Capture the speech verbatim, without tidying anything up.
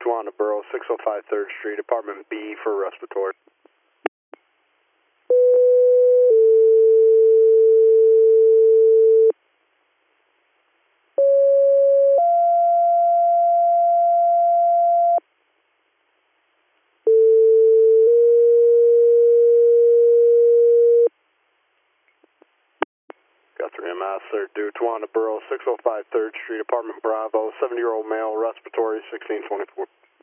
Tawana Borough, six oh five third Street, apartment B for respiratory. Guthrie M S, third due, Tawana Borough, six oh five third Street, apartment Bravo, seventy year old male, respiratory, sixteen twenty-four.